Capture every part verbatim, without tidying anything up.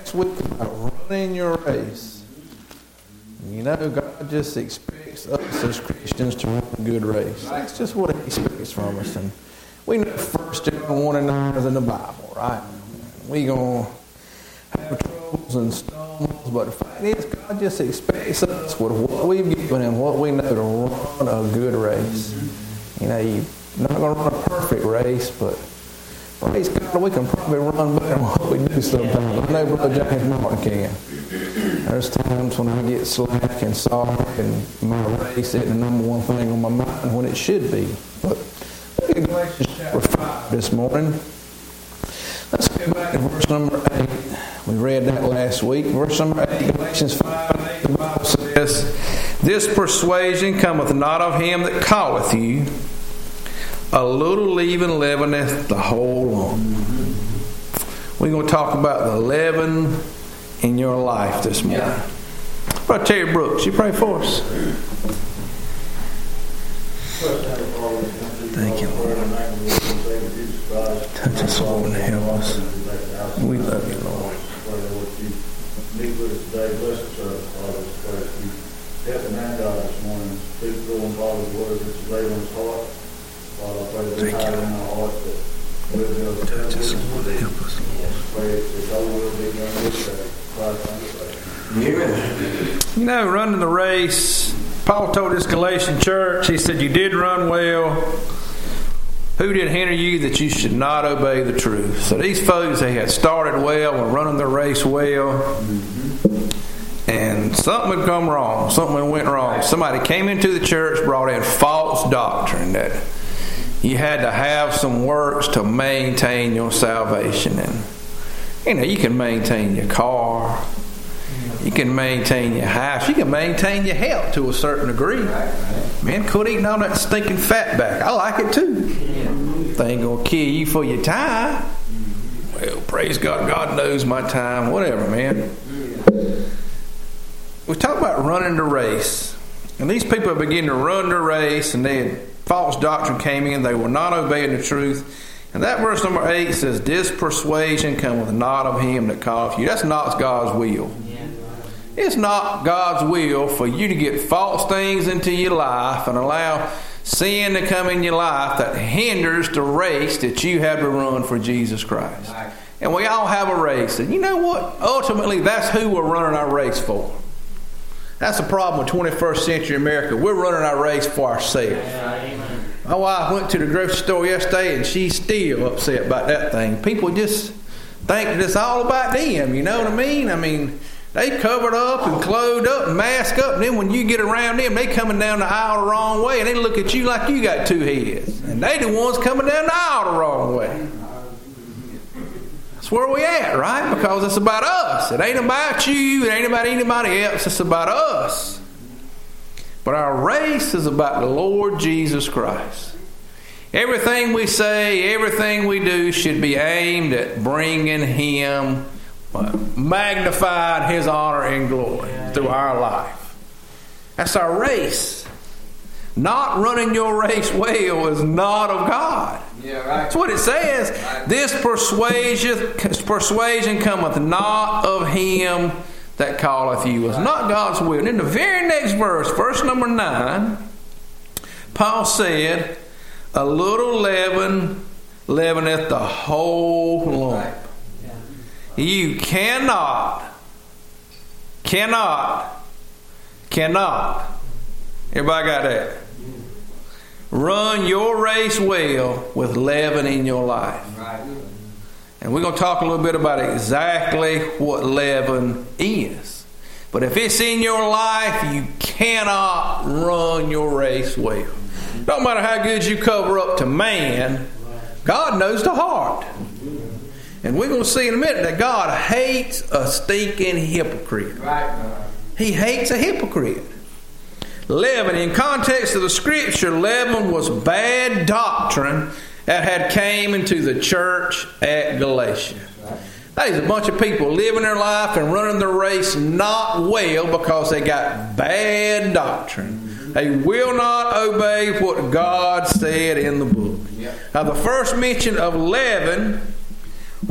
last week about running your race. You know, God just expects us as Christians to run a good race. That's just what He expects from us. And we know First John one and nine is in the Bible, right? We're going to have troubles and stumbles, but the fact is, God just expects us with what we've given Him, what we know, to run a good race. You know, you're not going to run a perfect race, but praise God, we can probably run better than what we do sometimes. I know Brother James Martin can. There's times when I get slack and sorry and my race isn't the number one thing on my mind when it should be. But look at Galatians chapter five this morning. Let's go back to verse number eight. We read that last week. Verse number eight, Galatians five and eight, the Bible says, "This persuasion cometh not of him that calleth you. A little leaven leaveneth the whole lump." We're going to talk about the leaven in your life this morning. Yeah. Brother Terry Brooks, you pray for us. Thank you, Lord. Touch us, Lord, and help us. We love you, Lord. Meet with us today. Bless us, Father. Help the man God this morning. Speak through him, Father's word that's laid on his heart. Father, I pray that we hide in our hearts that we'll be able to touch us, Lord. Help us, Lord. Pray that thy will be done this day. You know, running the race, Paul told this Galatian church, he said, you did run well. Who did hinder you that you should not obey the truth? So these folks, they had started well, were running the race well, and something had come wrong. Something went wrong. Somebody came into the church, brought in false doctrine that you had to have some works to maintain your salvation. And you know, you can maintain your car, you can maintain your house, you can maintain your health to a certain degree. Man, quit eating all that stinking fat back. I like it too. They ain't gonna kill you for your time. Well, praise God, God knows my time, whatever, man. We talk about running the race. And these people begin to run the race, and they had false doctrine came in, they were not obeying the truth. And that verse number eight says, "This persuasion cometh not of him that calleth you." That's not God's will. It's not God's will for you to get false things into your life and allow sin to come in your life that hinders the race that you have to run for Jesus Christ. And we all have a race. And you know what? Ultimately, that's who we're running our race for. That's the problem with twenty-first century America. We're running our race for ourselves. My wife went to the grocery store yesterday and she's still upset about that thing. People just think that it's all about them, you know what I mean? I mean, they covered up and clothed up and masked up, and then when you get around them, they coming down the aisle the wrong way, and they look at you like you got two heads. And they the ones coming down the aisle the wrong way. That's where we at, right? Because it's about us. It ain't about you. It ain't about anybody else. It's about us. But our race is about the Lord Jesus Christ. Everything we say, everything we do should be aimed at bringing Him, magnified His honor and glory through our life. That's our race. Not running your race well is not of God. Yeah, right. That's what it says. Right. This persuasion, persuasion cometh not of him that calleth you. It's not God's will. And in the very next verse, verse number nine, Paul said, "A little leaven leaveneth the whole lump." You cannot, cannot, cannot. Everybody got that? Run your race well with leaven in your life. And we're going to talk a little bit about exactly what leaven is. But if it's in your life, you cannot run your race well. No matter how good you cover up to man, God knows the heart. And we're going to see in a minute that God hates a stinking hypocrite. He hates a hypocrite. Leaven, in context of the scripture, leaven was bad doctrine that had came into the church at Galatia. There's a bunch of people living their life and running their race not well because they got bad doctrine. They will not obey what God said in the book. Now, the first mention of leaven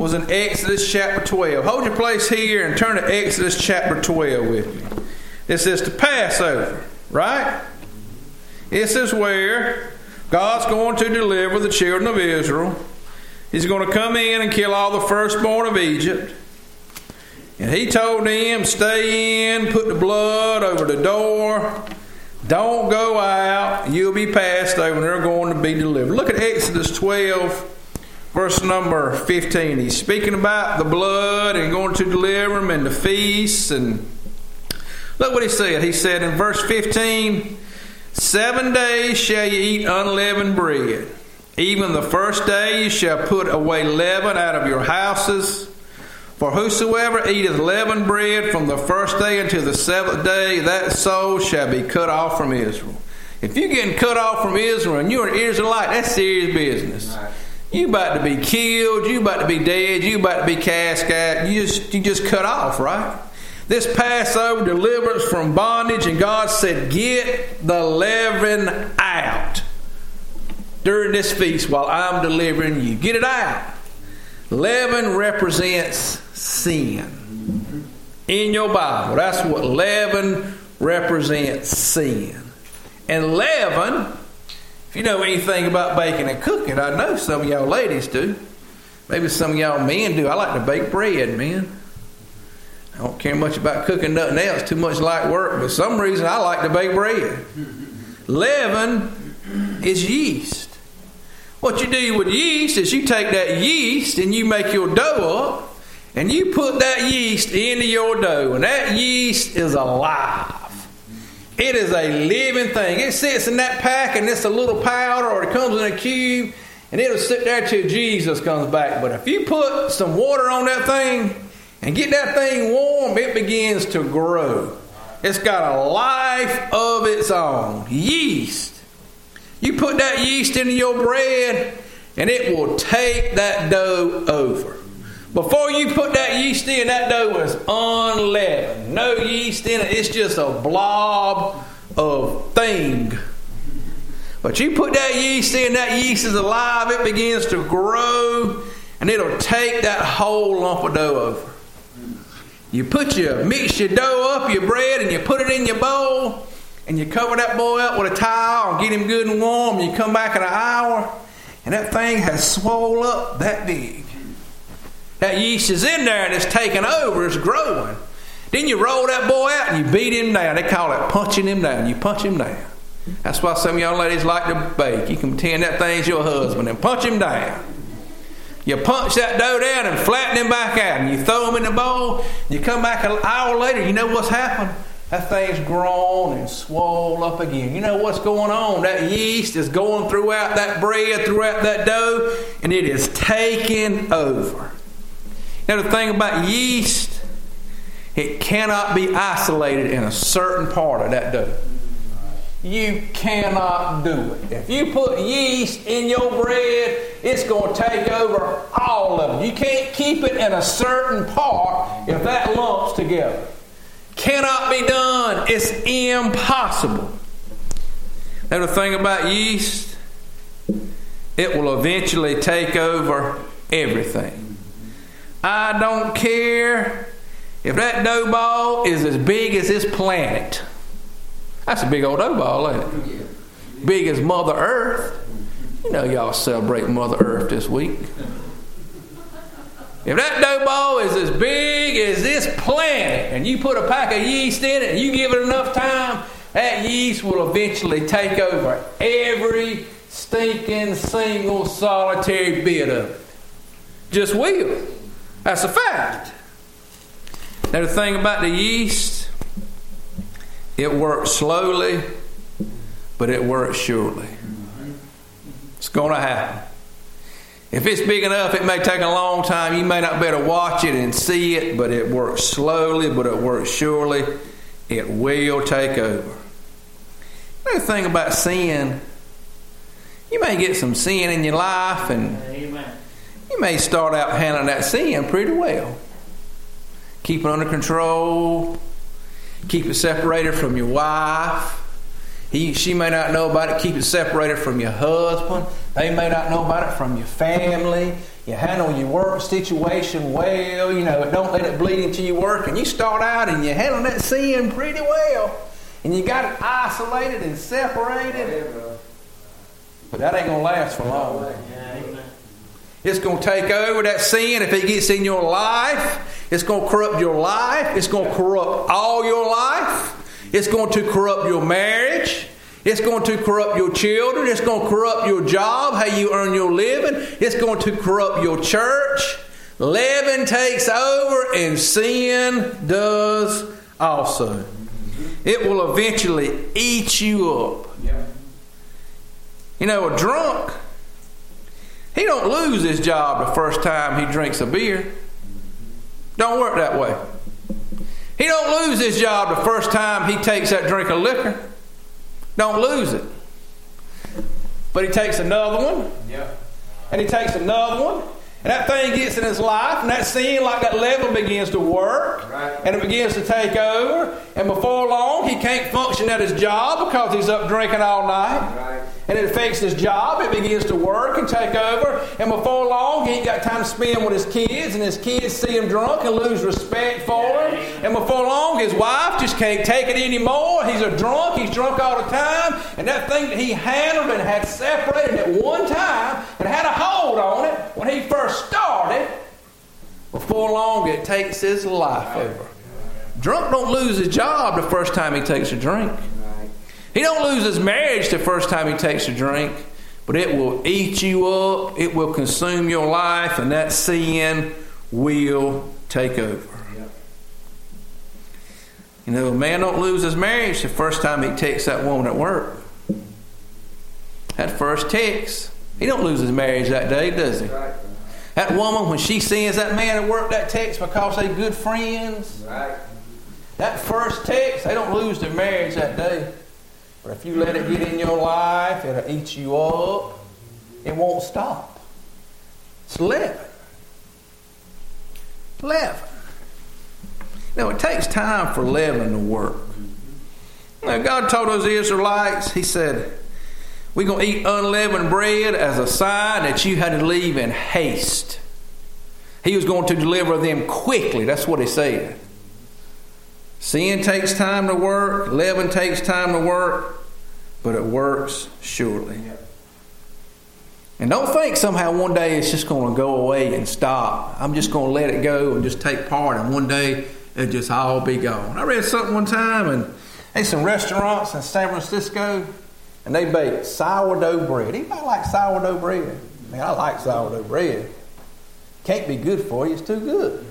was in Exodus chapter twelve. Hold your place here and turn to Exodus chapter twelve with me. This is the Passover, right? This is where God's going to deliver the children of Israel. He's going to come in and kill all the firstborn of Egypt. And he told them, stay in, put the blood over the door. Don't go out. You'll be passed over and they're going to be delivered. Look at Exodus twelve, verse number fifteen. He's speaking about the blood and going to deliver them and the feasts. And look what he said. He said in verse fifteen, seven days shall you eat unleavened bread. Even the first day you shall put away leaven out of your houses. For whosoever eateth leavened bread from the first day until the seventh day, that soul shall be cut off from Israel. If you're getting cut off from Israel and you're an Israelite, that's serious business. You about to be killed, you about to be dead, you about to be cast out. You just, you just cut off, right? This Passover deliverance from bondage, and God said, get the leaven out during this feast while I'm delivering you. Get it out. Leaven represents sin. In your Bible, that's what leaven represents, sin. And leaven, if you know anything about baking and cooking, I know some of y'all ladies do. Maybe some of y'all men do. I like to bake bread, man. I don't care much about cooking nothing else, too much light work, but for some reason I like to bake bread. Leaven is yeast. What you do with yeast is you take that yeast and you make your dough up and you put that yeast into your dough, and that yeast is alive. It is a living thing. It sits in that pack and it's a little powder, or it comes in a cube, and it'll sit there till Jesus comes back. But if you put some water on that thing and get that thing warm, it begins to grow. It's got a life of its own. Yeast. You put that yeast into your bread and it will take that dough over. Before you put that yeast in, that dough is unleavened. No yeast in it. It's just a blob of thing. But you put that yeast in, that yeast is alive. It begins to grow and it'll take that whole lump of dough over. You put your, mix your dough up, your bread, and you put it in your bowl. And you cover that boy up with a towel and get him good and warm. And you come back in an hour and that thing has swole up that big. That yeast is in there and it's taking over. It's growing. Then you roll that boy out and you beat him down. They call it punching him down. You punch him down. That's why some of y'all ladies like to bake. You can pretend that thing's your husband and punch him down. You punch that dough down and flatten him back out. And you throw him in the bowl. You come back an hour later. You know what's happened? That thing's grown and swole up again. You know what's going on? That yeast is going throughout that bread, throughout that dough, and it is taking over. Now the thing about yeast, it cannot be isolated in a certain part of that dough. You cannot do it. If you put yeast in your bread, it's going to take over all of it. You can't keep it in a certain part if that lumps together. Cannot be done. It's impossible. Now the thing about yeast, it will eventually take over everything. I don't care if that dough ball is as big as this planet. That's a big old dough ball, ain't it? Big as Mother Earth. You know y'all celebrate Mother Earth this week. If that dough ball is as big as this planet and you put a pack of yeast in it and you give it enough time, that yeast will eventually take over every stinking single solitary bit of it. Just will. That's a fact. Now the thing about the yeast, it works slowly, but it works surely. It's going to happen. If it's big enough, it may take a long time. You may not be able to watch it and see it, but it works slowly, but it works surely. It will take over. Another thing about sin, you may get some sin in your life, and Amen. You may start out handling that sin pretty well. Keep it under control. Keep it separated from your wife. He, she may not know about it. Keep it separated from your husband. They may not know about it from your family. you handle your work situation well, you know, don't let it bleed into your work, and you start out and you handle that sin pretty well, and you got it isolated and separated, but that ain't going to last for long. It's going to take over that sin. If it gets in your life, it's going to corrupt your life. It's going to corrupt all your life. It's going to corrupt your marriage. It's going to corrupt your children. It's going to corrupt your job, how you earn your living. It's going to corrupt your church. Leaven takes over and sin does also. It will eventually eat you up. You know, a drunk, he don't lose his job the first time he drinks a beer. Don't work that way. He don't lose his job the first time he takes that drink of liquor. Don't lose it. But he takes another one. Yeah. And he takes another one. And that thing gets in his life. And that sin, like that leaven, begins to work. Right. And it begins to take over. And before long, he can't function at his job because he's up drinking all night. Right. And it affects his job. It begins to work and take over. And before long, he ain't got time to spend with his kids. And his kids see him drunk and lose respect for him. And before long, his wife just can't take it anymore. He's a drunk. He's drunk all the time. And that thing that he handled and had separated at one time and had a hold on it when he first started, before long, it takes his life over. Drunk don't lose his job the first time he takes a drink. He don't lose his marriage the first time he takes a drink, but it will eat you up, it will consume your life, and that sin will take over. Yep. You know, a man don't lose his marriage the first time he takes that woman at work. That first text, he don't lose his marriage that day, does he? Right. That woman, when she sends that man at work that text because they good friends, right. That first text, they don't lose their marriage that day. But if you let it get in your life, it'll eat you up. It won't stop. It's leaven. Leaven. Now, it takes time for leaven to work. Now, God told those Israelites, He said, we're going to eat unleavened bread as a sign that you had to leave in haste. He was going to deliver them quickly. That's what He said. Sin takes time to work. Leaven takes time to work. But it works surely. And don't think somehow one day it's just going to go away and stop. I'm just going to let it go and just take part. And one day it'll just all be gone. I read something one time, and there's some restaurants in San Francisco, and they bake sourdough bread. Anybody like sourdough bread? Man, I like sourdough bread. Can't be good for you. It's too good.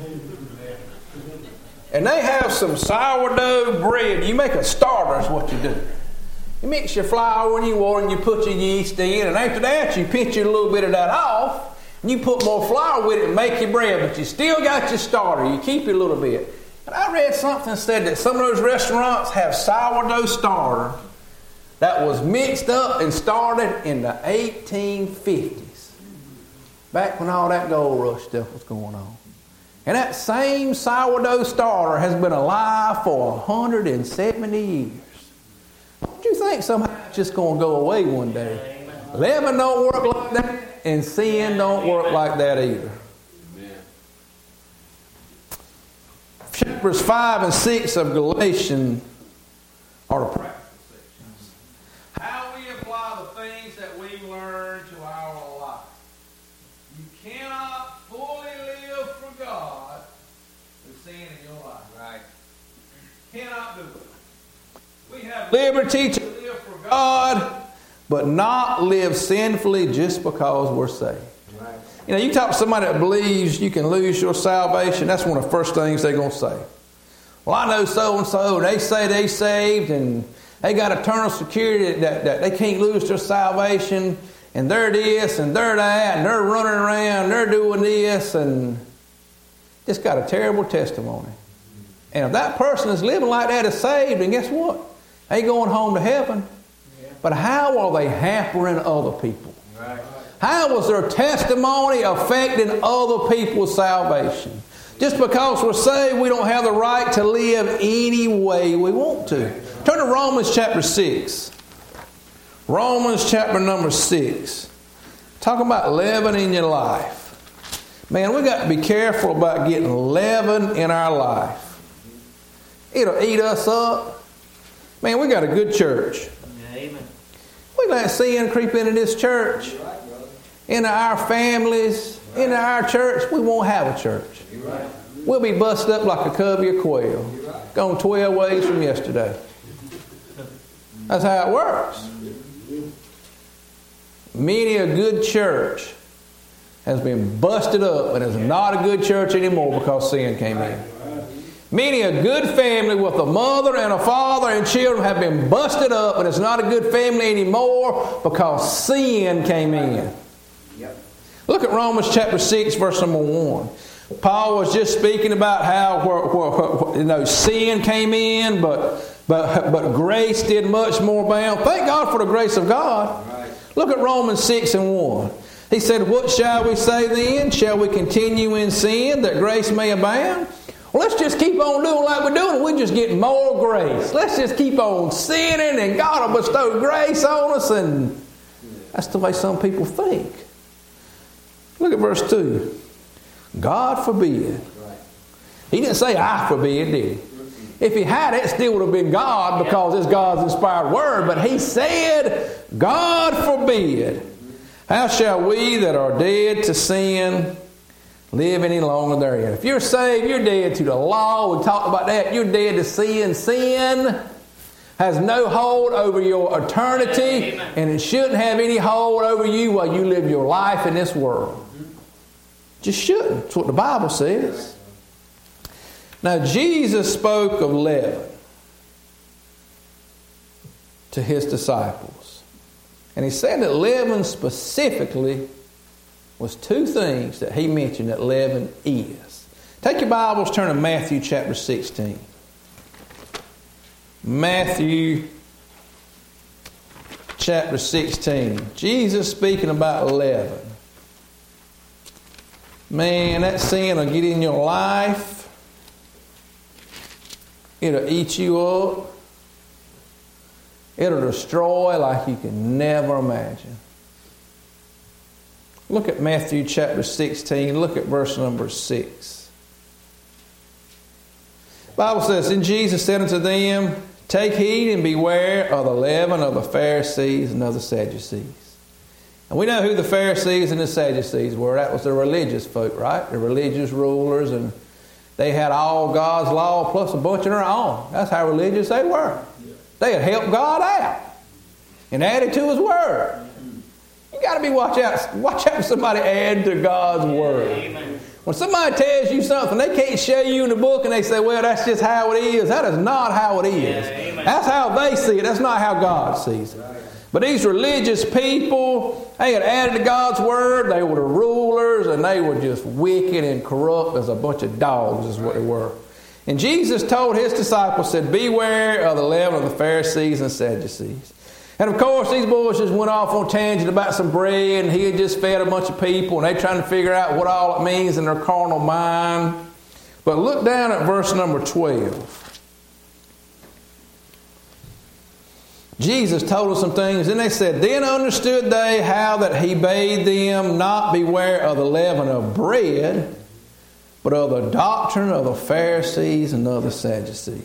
And they have some sourdough bread. You make a starter is what you do. You mix your flour and your water and you put your yeast in. And after that, you pinch a little bit of that off. And you put more flour with it and make your bread. But you still got your starter. You keep it a little bit. And I read something that said that some of those restaurants have sourdough starter that was mixed up and started in the eighteen fifties. Back when all that gold rush stuff was going on. And that same sourdough starter has been alive for one hundred seventy years. Don't you think somehow it's just going to go away one day? Leaven don't work like that, and sin don't work like that either. Chapters five and six of Galatians are the practical sections. How we apply the things that we learn to our life. You cannot fully live for God with sin in your life. Right? Cannot do it. We have liberty to live for God, but not live sinfully just because we're saved. Right. You know, you talk to somebody that believes you can lose your salvation, that's one of the first things they're going to say. Well, I know so-and-so, and they say they saved, and they got eternal security that, that they can't lose their salvation, and they're this, and they're that, and they're running around, and they're doing this, and just got a terrible testimony. And if that person is living like that is saved, then guess what? They going home to heaven. Yeah. But how are they hampering other people? Right. How was their testimony affecting other people's salvation? Just because we're saved, we don't have the right to live any way we want to. Turn to Romans chapter six. Romans chapter number six. Talking about leaven in your life. Man, we got to be careful about getting leaven in our life. It'll eat us up. Man, we got a good church. Amen. We let sin creep into this church, into our families, into our church. We won't have a church. We'll be busted up like a covey of quail, gone twelve ways from yesterday. That's how it works. Many a good church has been busted up and is not a good church anymore because sin came in. Many a good family with a mother and a father and children have been busted up and it's not a good family anymore because sin came in. Look at Romans chapter six, verse number one. Paul was just speaking about how where, where, where, you know, sin came in, but but but grace did much more abound. Thank God for the grace of God. Look at Romans six and one. He said, "What shall we say then? Shall we continue in sin that grace may abound? Well, let's just keep on doing like we're doing. We just get more grace. Let's just keep on sinning and God will bestow grace on us." And that's the way some people think. Look at verse two. God forbid. He didn't say, "I forbid," did he? If he had, it still would have been God because it's God's inspired word. But he said, "God forbid. How shall we that are dead to sin live any longer therein?" If you're saved, you're dead to the law. We talked about that. You're dead to sin. Sin has no hold over your eternity, and it shouldn't have any hold over you while you live your life in this world. Just shouldn't. That's what the Bible says. Now, Jesus spoke of leaven to his disciples. And he said that leaven specifically was two things that he mentioned that leaven is. Take your Bibles, turn to Matthew chapter sixteen. Matthew chapter sixteen. Jesus speaking about leaven. Man, that sin will get in your life. It'll eat you up. It'll destroy like you can never imagine. Look at Matthew chapter sixteen. Look at verse number six. The Bible says, "And Jesus said unto them, Take heed and beware of the leaven of the Pharisees and of the Sadducees." And we know who the Pharisees and the Sadducees were. That was the religious folk, right? The religious rulers, and they had all God's law plus a bunch of their own. That's how religious they were. They had helped God out and added to His Word. You got to be watch out. Watch out for somebody add to God's Word. Amen. When somebody tells you something, they can't show you in the book and they say, "Well, that's just how it is." That is not how it is. Yeah, that's how they see it. That's not how God sees it. But these religious people, they had added to God's Word. They were the rulers, and they were just wicked and corrupt as a bunch of dogs is what they were. And Jesus told His disciples, said, "Beware of the leaven of the Pharisees and Sadducees." And of course, these boys just went off on a tangent about some bread, and He had just fed a bunch of people, and they're trying to figure out what all it means in their carnal mind. But look down at verse number twelve. Jesus told us some things, and they said, "Then understood they how that He bade them not beware of the leaven of bread, but of the doctrine of the Pharisees and of the Sadducees."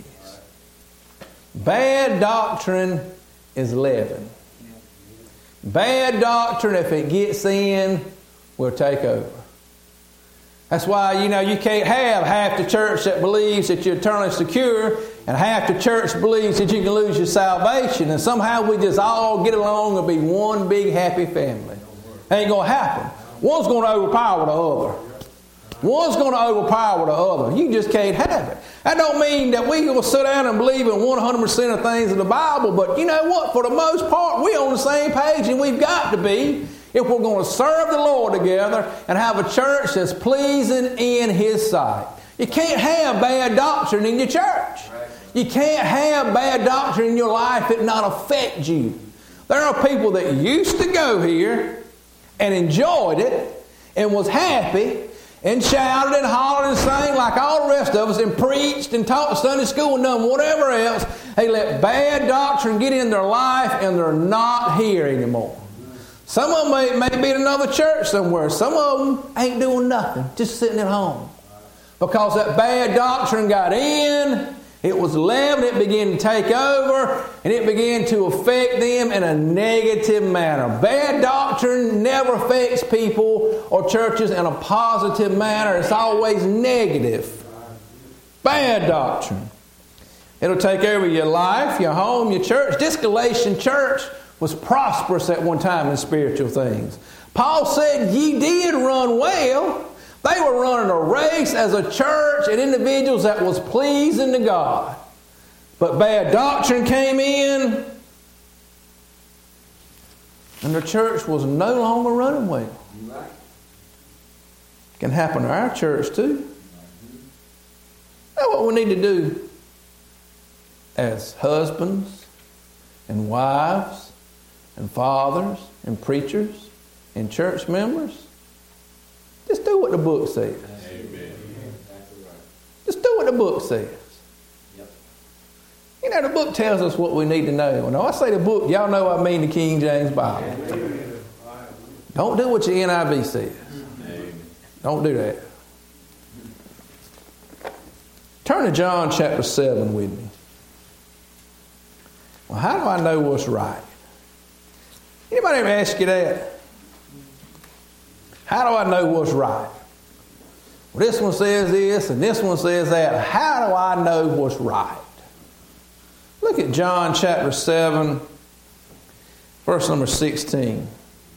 Bad doctrine is leaven. Bad doctrine, if it gets in, will take over. That's why, you know, you can't have half the church that believes that you're eternally secure and half the church believes that you can lose your salvation, and somehow we just all get along and be one big happy family. Ain't going to happen. One's going to overpower the other. One's going to overpower the other. You just can't have it. That don't mean that we will sit down and believe in one hundred percent of things in the Bible, but you know what? For the most part, we're on the same page, and we've got to be if we're going to serve the Lord together and have a church that's pleasing in His sight. You can't have bad doctrine in your church. You can't have bad doctrine in your life that not affect you. There are people that used to go here and enjoyed it and was happy and shouted and hollered and sang like all the rest of us and preached and taught Sunday school and done whatever else. They let bad doctrine get in their life and they're not here anymore. Some of them may, may be in another church somewhere. Some of them ain't doing nothing, just sitting at home. Because that bad doctrine got in, it was leavened, it began to take over, and it began to affect them in a negative manner. Bad doctrine never affects people or churches in a positive manner. It's always negative. Bad doctrine. It'll take over your life, your home, your church. This Galatian church was prosperous at one time in spiritual things. Paul said, ye did run well. They were running a race as a church and individuals that was pleasing to God. But bad doctrine came in, and the church was no longer running well. It can happen to our church too. That's what we need to do as husbands and wives and fathers and preachers and church members. Just do what the book says. Amen. Just do what the book says. Yep. You know, the book tells us what we need to know. When I say the book, y'all know I mean the King James Bible. Amen. Don't do what your N I V says. Amen. Don't do that. Turn to John chapter seven with me. Well, how do I know what's right? Anybody ever ask you that? How do I know what's right? Well, this one says this and this one says that. How do I know what's right? Look at John chapter seven, verse number sixteen.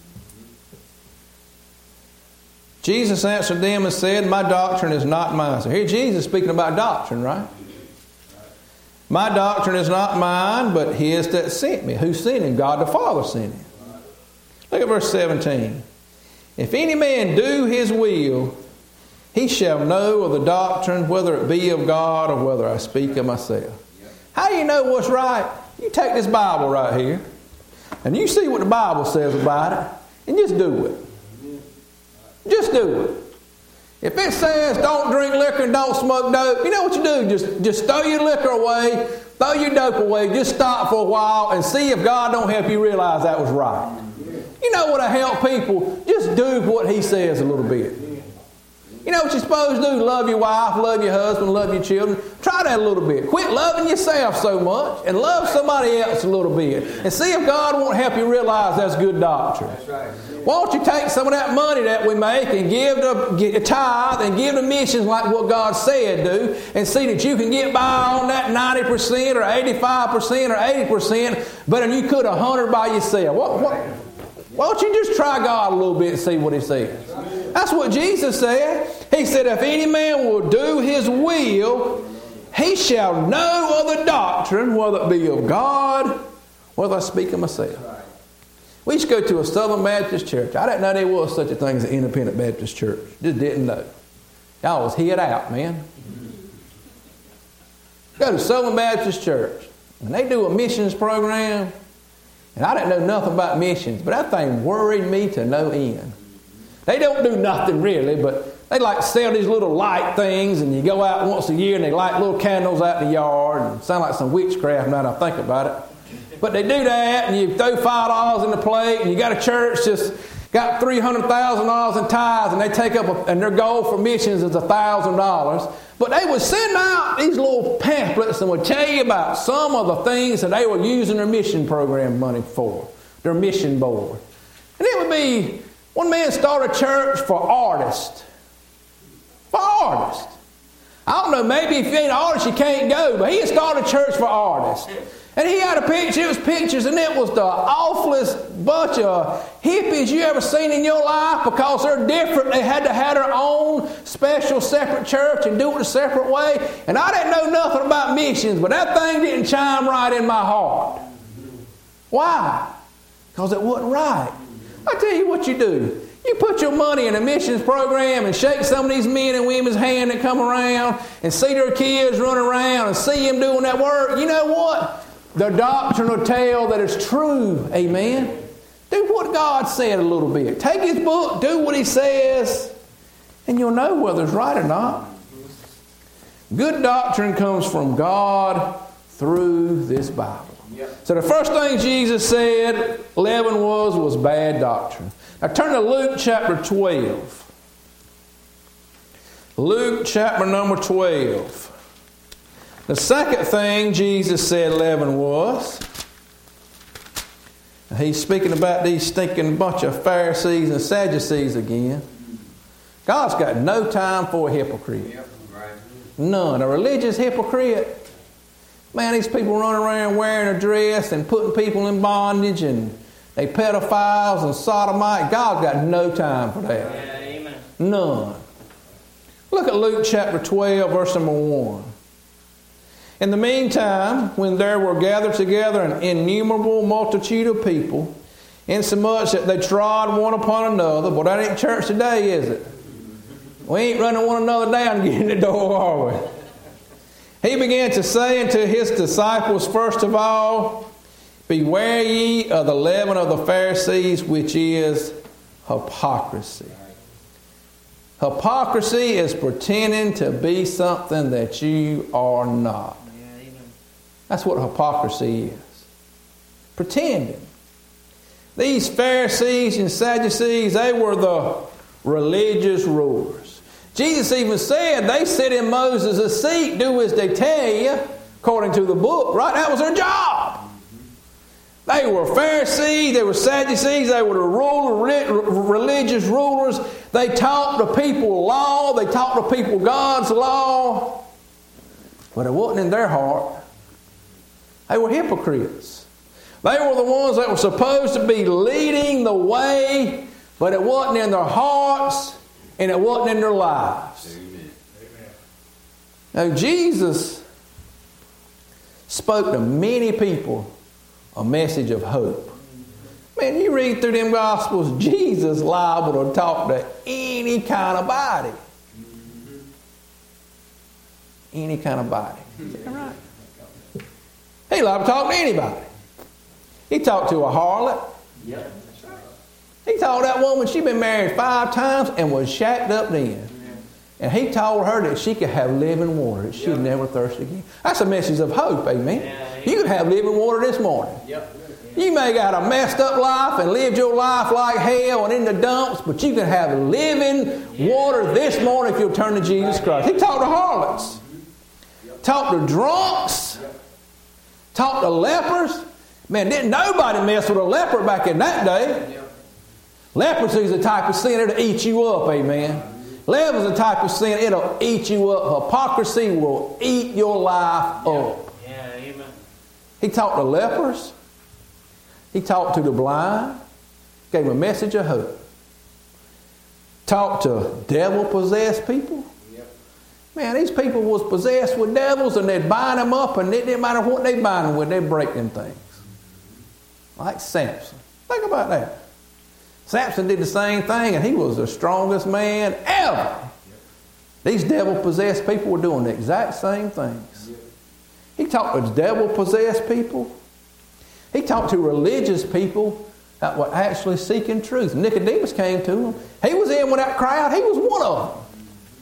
Jesus answered them and said, my doctrine is not mine. So here Jesus speaking about doctrine, right? My doctrine is not mine, but his that sent me. Who sent him? God the Father sent him. Look at verse seventeen. If any man do his will, he shall know of the doctrine, whether it be of God or whether I speak of myself. How do you know what's right? You take this Bible right here, and you see what the Bible says about it, and just do it. Just do it. If it says don't drink liquor and don't smoke dope, you know what you do? Just, just throw your liquor away, throw your dope away, just stop for a while and see if God don't help you realize that was right. You know what I help people? Just do what he says a little bit. You know what you're supposed to do? Love your wife, love your husband, love your children. Try that a little bit. Quit loving yourself so much and love somebody else a little bit. And see if God won't help you realize that's good doctrine. That's right. Why don't you take some of that money that we make and give the get a tithe and give the missions like what God said do, and see that you can get by on that ninety percent or eighty-five percent or eighty percent better than you could one hundred by yourself. What, what, why don't you just try God a little bit and see what he says? That's what Jesus said. He said, if any man will do his will, he shall know of the doctrine, whether it be of God, whether I speak of myself. We used to go to a Southern Baptist church. I didn't know there was such a thing as an independent Baptist church. Just didn't know. Y'all was hid out, man. Go to Southern Baptist church, and they do a missions program. And I didn't know nothing about missions, but that thing worried me to no end. They don't do nothing really, but they like sell these little light things, and you go out once a year and they light little candles out in the yard, and sound like some witchcraft now that I think about it. But they do that, and you throw five dollars in the plate, and you got a church just got three hundred thousand dollars in tithes, and they take up, a, and their goal for missions is one thousand dollars. But they would send out these little pamphlets and would tell you about some of the things that they were using their mission program money for, their mission board. And it would be, one man started a church for artists. For artists. I don't know, maybe if you ain't an artist you can't go, but he had started a church for artists. And he had a picture, it was pictures, and it was the awfulest bunch of hippies you ever seen in your life, because they're different. They had to have their own special separate church and do it a separate way. And I didn't know nothing about missions, but that thing didn't chime right in my heart. Why? Because it wasn't right. I tell you what you do. You put your money in a missions program and shake some of these men and women's hand that come around and see their kids run around and see them doing that work. You know what? The doctrine will tell that it's true. Amen. Do what God said a little bit. Take his book, do what he says, and you'll know whether it's right or not. Good doctrine comes from God through this Bible. Yep. So the first thing Jesus said, leaven was, was bad doctrine. Now turn to Luke chapter twelve. Luke chapter number twelve. The second thing Jesus said leaven was, he's speaking about these stinking bunch of Pharisees and Sadducees again. God's got no time for a hypocrite. Yep. Right. None. A religious hypocrite. Man, these people run around wearing a dress and putting people in bondage, and they pedophiles and sodomite. God's got no time for that. Yeah, amen. None. Look at Luke chapter twelve, verse number one. In the meantime, when there were gathered together an innumerable multitude of people, insomuch that they trod one upon another. But that ain't church today, is it? We ain't running one another down getting the door, are we? He began to say unto his disciples, first of all, beware ye of the leaven of the Pharisees, which is hypocrisy. Hypocrisy is pretending to be something that you are not. That's what hypocrisy is. Pretending. These Pharisees and Sadducees, they were the religious rulers. Jesus even said they sit in Moses' seat, do as they tell you, according to the book, right? That was their job. They were Pharisees, they were Sadducees, they were the ruler, religious rulers. They taught the people law, they taught the people God's law, but it wasn't in their heart. They were hypocrites. They were the ones that were supposed to be leading the way, but it wasn't in their hearts and it wasn't in their lives. Amen. Now, Jesus spoke to many people a message of hope. Man, you read through them Gospels, Jesus liable to talk to any kind of body. Any kind of body. Is that right? He liable to talk to anybody. He talked to a harlot. Yep, that's right. He told that woman she'd been married five times and was shacked up then. And he told her that she could have living water, that she'd yep. never thirst again. That's a message of hope, amen? Yeah, you could have living water this morning. Yep. You may got a messed up life and lived your life like hell and in the dumps, but you can have living water this morning if you'll turn to Jesus Christ. He talked to harlots, talked to drunks, talked to lepers. Man, didn't nobody mess with a leper back in that day. Leprosy is a type of sin that'll eat you up, amen. Leper is a type of sin, it'll eat you up. Hypocrisy will eat your life up. Yeah, amen. He talked to lepers. He talked to the blind. Gave them a message of hope. Talked to devil-possessed people. Yep. Man, these people was possessed with devils and they'd bind them up, and it didn't matter what they bind them with, they'd break them things. Like Samson. Think about that. Samson did the same thing, and he was the strongest man ever. Yep. These devil-possessed people were doing the exact same things. Yep. He talked to devil-possessed people. He talked to religious people that were actually seeking truth. Nicodemus came to him. He was in with that crowd. He was one of them.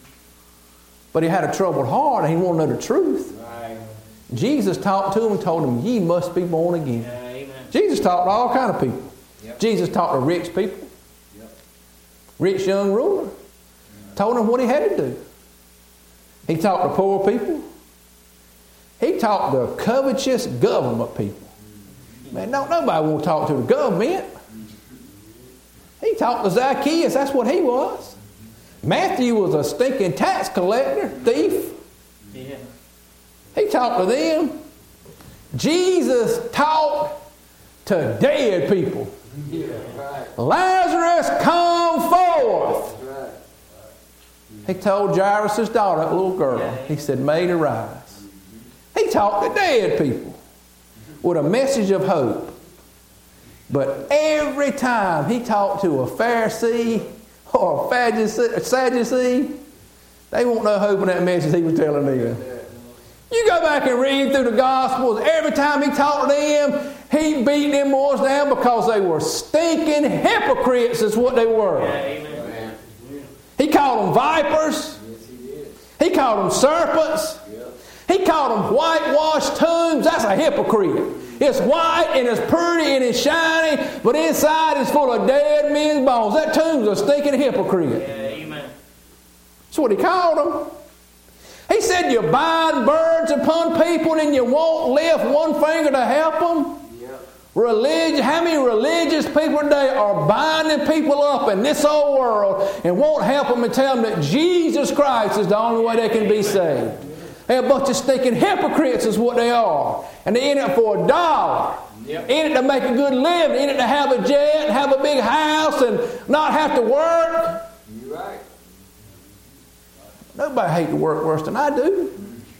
But he had a troubled heart, and he wanted to know the truth. Right. Jesus talked to him and told him, ye must be born again. Yeah, amen. Jesus talked to all kind of people. Yep. Jesus talked to rich people. Yep. Rich young ruler. Yep. Told him what he had to do. He talked to poor people. He talked to covetous government people. Man, don't nobody want to talk to the government. He talked to Zacchaeus. That's what he was. Matthew was a stinking tax collector, thief. Yeah. He talked to them. Jesus talked to dead people. Yeah, right. Lazarus, come forth. Right. He told Jairus' daughter, that little girl, Yeah. he said, "Maid, arise." He talked to dead people with a message of hope. But every time he talked to a Pharisee or a Sadducee, they won't know hope in that message he was telling them. You go back and read through the Gospels, every time he talked to them, he beat them boys down because they were stinking hypocrites is what they were. Yeah, amen. He called them vipers. Yes, he did. He called them serpents. Yep. He called them whitewashed tombs. That's a hypocrite. It's white and it's pretty and it's shiny, but inside it's full of dead men's bones. That tomb's a stinking hypocrite. Yeah, amen. That's what he called them. He said, you bind burdens upon people and you won't lift one finger to help them. Yep. Religion, how many religious people today are binding people up in this old world and won't help them and tell them that Jesus Christ is the only way they can be saved? They're a bunch of stinking hypocrites is what they are. And they're in it for a dollar. Yep. In it to make a good living. In it to have a jet, have a big house, and not have to work. You're right. Nobody hates to work worse than I do.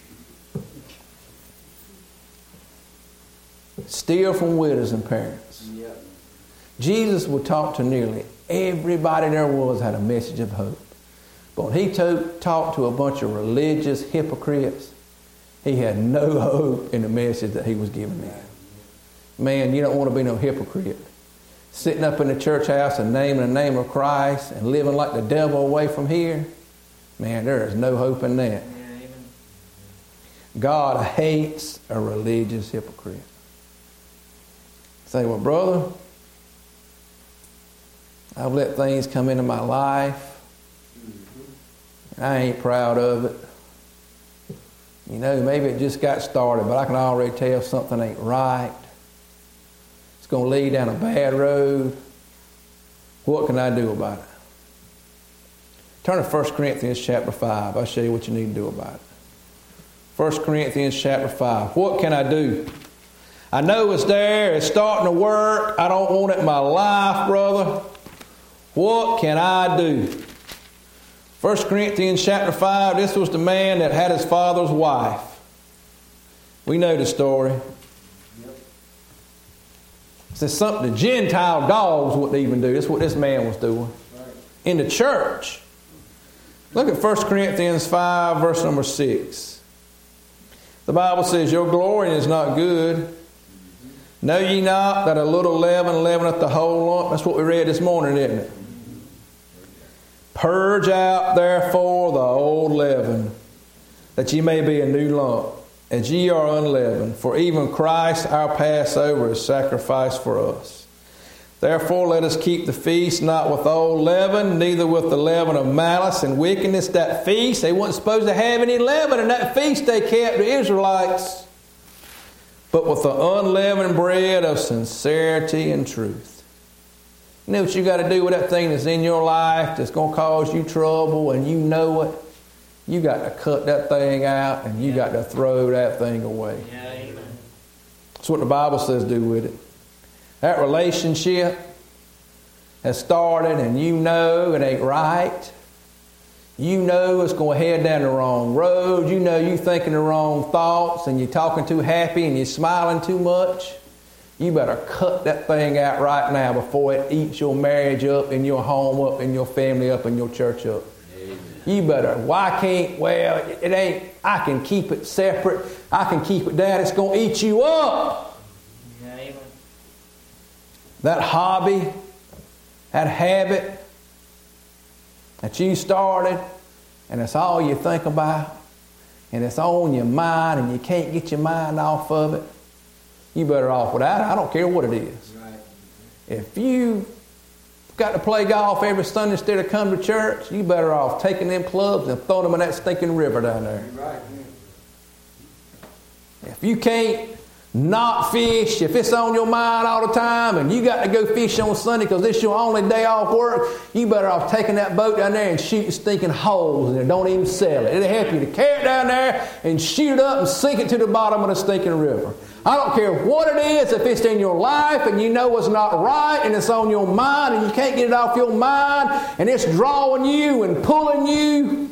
Steal from widows and parents. Yep. Jesus would talk to nearly everybody there was had a message of hope. But when he to- talked to a bunch of religious hypocrites, he had no hope in the message that he was giving them. Man, you don't want to be no hypocrite. Sitting up in the church house and naming the name of Christ and living like the devil away from here. Man, there is no hope in that. Yeah, amen. God hates a religious hypocrite. Say, well, brother, I've let things come into my life. And I ain't proud of it. You know, maybe it just got started, but I can already tell something ain't right. It's going to lead down a bad road. What can I do about it? Turn to First Corinthians chapter five. I'll show you what you need to do about it. First Corinthians chapter five. What can I do? I know it's there. It's starting to work. I don't want it in my life, brother. What can I do? First Corinthians chapter five. This was the man that had his father's wife. We know the story. It says something the Gentile dogs wouldn't even do. That's what this man was doing. In the church. Look at First Corinthians five, verse number six. The Bible says, your glorying is not good. Know ye not that a little leaven leaveneth the whole lump? That's what we read this morning, isn't it? Purge out therefore the old leaven, that ye may be a new lump, as ye are unleavened. For even Christ our Passover is sacrificed for us. Therefore let us keep the feast not with old leaven, neither with the leaven of malice and wickedness. That feast, they weren't supposed to have any leaven in that feast they kept, the Israelites. But with the unleavened bread of sincerity and truth. You know what you got to do with that thing that's in your life that's going to cause you trouble and you know it? You got to cut that thing out and you got to throw that thing away. Yeah, amen. That's what the Bible says do with it. That relationship has started and you know it ain't right. You know it's going to head down the wrong road. You know you're thinking the wrong thoughts and you're talking too happy and you're smiling too much. You better cut that thing out right now before it eats your marriage up and your home up and your family up and your church up. Amen. You better, why can't, well, it ain't, I can keep it separate. I can keep it down. It's going to eat you up. Yeah, amen. That hobby, that habit that you started, and it's all you think about, and it's on your mind, and you can't get your mind off of it, you better off without it. I don't care what it is. Right. If you got to play golf every Sunday instead of come to church, you better off taking them clubs and throwing them in that stinking river down there. Right. If you can't not fish, if it's on your mind all the time and you got to go fish on Sunday because it's your only day off work, you better off taking that boat down there and shooting stinking holes in it. Don't even sell it. It'll help you to carry it down there and shoot it up and sink it to the bottom of the stinking river. I don't care what it is, if it's in your life and you know it's not right and it's on your mind and you can't get it off your mind and it's drawing you and pulling you,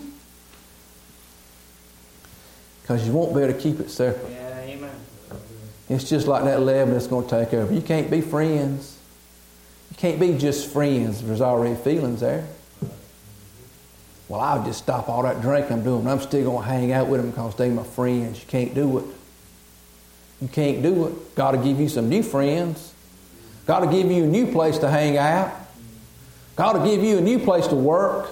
because you won't be able to keep it separate. Yeah, amen. It's just like that leaven that's going to take over. You can't be friends. You can't be just friends. There's already feelings there. Well, I'll just stop all that drinking I'm doing. I'm still going to hang out with them because they're my friends. You can't do it. You can't do it. God will give you some new friends. God will give you a new place to hang out. God will give you a new place to work.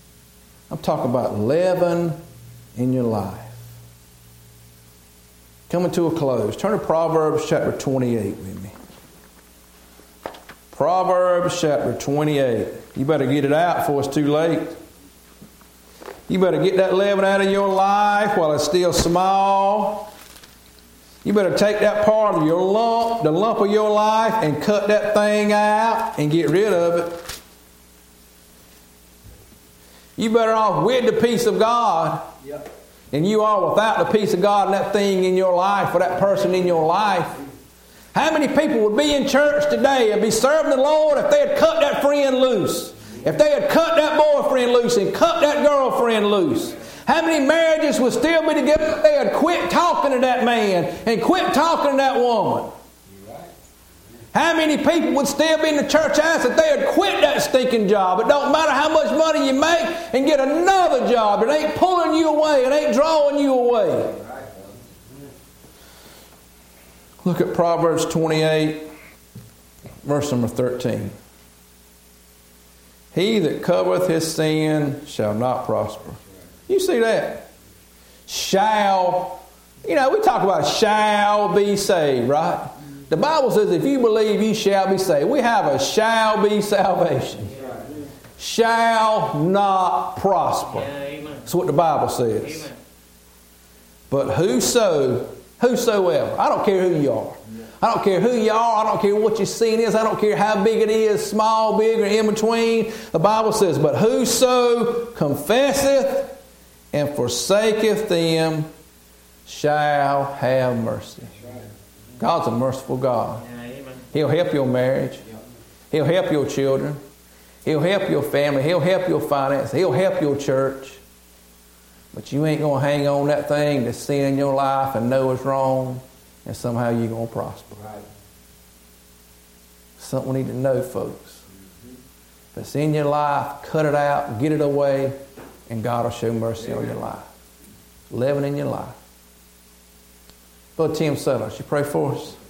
I'm talking about leaven in your life. Coming to a close. Turn to Proverbs chapter twenty-eight with me. Proverbs chapter twenty-eight. You better get it out before it's too late. You better get that leaven out of your life while it's still small. You better take that part of your lump, the lump of your life, and cut that thing out and get rid of it. You better off with the peace of God Yep. than you are without the peace of God and that thing in your life or that person in your life. How many people would be in church today and be serving the Lord if they had cut that friend loose? If they had cut that boyfriend loose and cut that girlfriend loose? How many marriages would still be together if they had quit talking to that man and quit talking to that woman? How many people would still be in the church house if they had quit that stinking job? It don't matter how much money you make and get another job. It ain't pulling you away. It ain't drawing you away. Look at Proverbs twenty-eight, verse number thirteen. He that covereth his sin shall not prosper. You see that? Shall. You know, we talk about shall be saved, right? The Bible says if you believe, you shall be saved. We have a shall be salvation. Shall not prosper. That's what the Bible says. But whoso, whosoever, I don't care who you are. I don't care who you are. I don't care what your sin is. I don't care how big it is, small, big, or in between. The Bible says, but whoso confesseth and forsaketh them shall have mercy. God's a merciful God. He'll help your marriage. He'll help your children. He'll help your family. He'll help your finances. He'll help your church. But you ain't going to hang on that thing that's sin in your life and know it's wrong, and somehow you're going to prosper. Something we need to know, folks. If it's in your life, cut it out, get it away, and God will show mercy on your life. Living in your life. Brother Tim Sellers, you pray for us?